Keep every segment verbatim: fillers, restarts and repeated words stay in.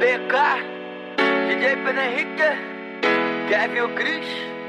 B K, D J Pedro Henrique, Kevin o Chris.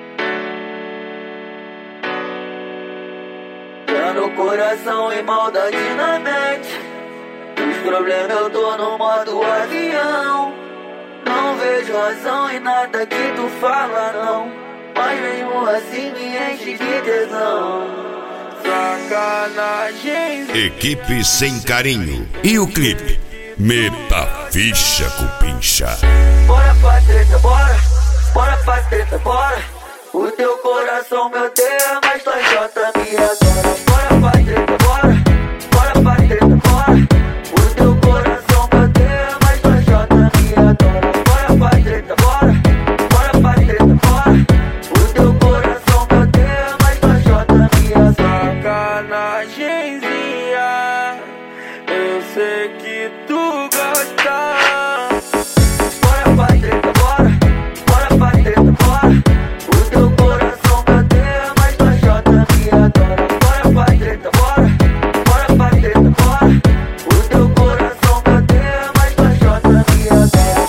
Dando coração e maldade na mente. Os problemas eu tô no modo avião. Não vejo razão em nada que tu fala não, mas mesmo assim me enche de tesão. Sacanagem. Equipe Sem Carinho. E o clipe? Meta ficha cupincha. Bora pra treta, bora. Bora pra treta, bora. O teu coração me odeia, mas tua jota me adora. Bora pra treta, bora. Bora pra treta, bora. O teu coração me odeia, mas tua jota me adora. Bora pra treta, bora. Bora pra treta, bora. O teu coração me odeia, mas tua jota me adora. Sacanagemzinha, eu sei que tu gosta. Bora pra treta, bora. Bora pra treta, bora. O teu coração me odeia, mas tua jota me adora. Bora pra treta, bora. Bora pra treta, bora. O teu coração me odeia, mas tua jota me adora.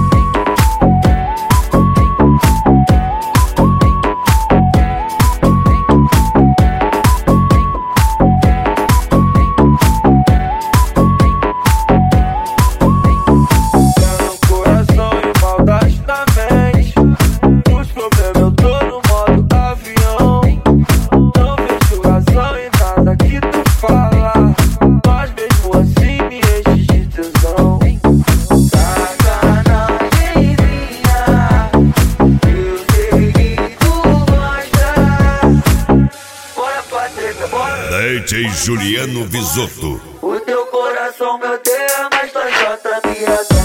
D J Juliano Visotto. O teu coração me odeia, mas tua jota me adora.